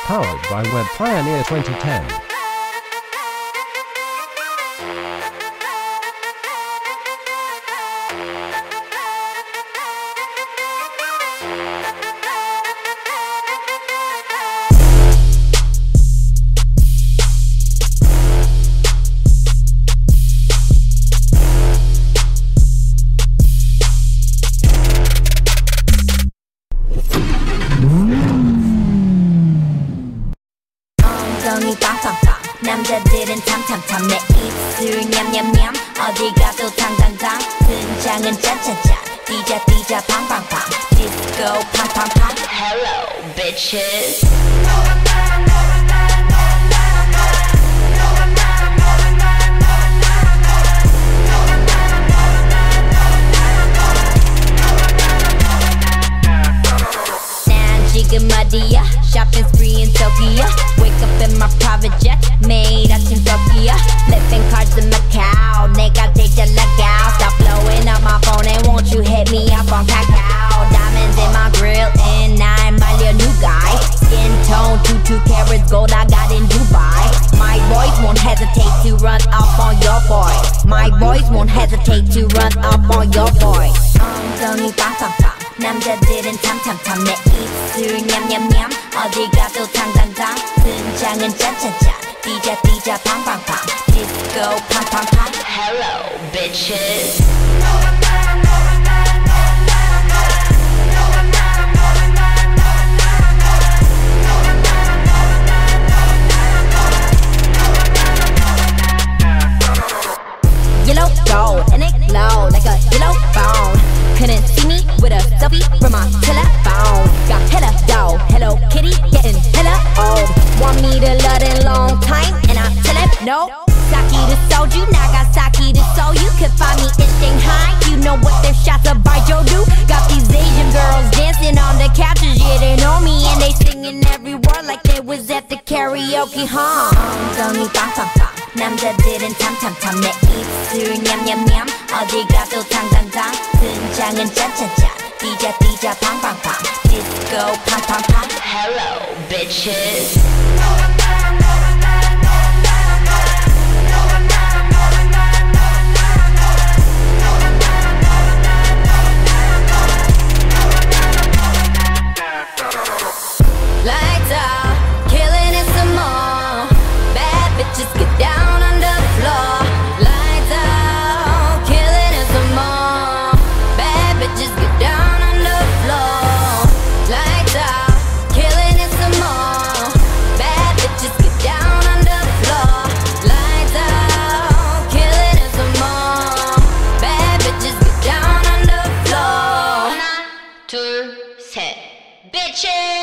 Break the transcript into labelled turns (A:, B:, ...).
A: Powered by Web Pioneer 2010.
B: 엉덩이 빵빵빵 남자들은 탐탐탐 내 입술 냠냠냠 어디 가도 당당당 등장은 짠짠짠 뛰자 팡팡팡 디스코 팡팡팡 Hello bitches 난 지금 어디야 shopping spree in Tokyo wake up in my private jet 매일 아침 Tokyo flipping cards in Macau 내가 제일 잘 나가 stop blowing up my phone and won't you hit me up on Kakao diamonds in my grill and I'm my new guy skin tone 2 carats gold I got in Dubai my boys won't hesitate to run up on your boy my boys won't hesitate to run up on your boy 엉덩이 빵빵빵 남자들은 탐탐탐 내 입술 냠냠냠 어디 가도 당당당 등장은 짠짠짠 뛰자 팡팡팡 디스코 팡팡팡 Hello bitches Yellow gold and it glow like a yellow phone couldn't see me with a selfie from my telephone got hella dough Hello Kitty getting hella old want me to love in long time and I tell him no Saki to soju Nagasaki to Seoul you could find me in Shanghai you know what their shots of Baijiu do got these Asian girls dancing on the couches yeah they know me and they singing every word like they was at the karaoke 엉덩이 빵빵빵 남자들은 탐탐탐 내 입술 냠냠냠 어디 가도 당당당 등장은 짠짠짠 뛰자 팡팡팡 디스코 팡팡팡 Hello bitches Lights out, killing it some more bad bitches get down under the floor lights out, killing it some more bad bitches get down under the floor lights out, killing it some more bad bitches get down under the floor lights out, killing it some more bad bitches get down under the floor 하나 둘 셋 bitches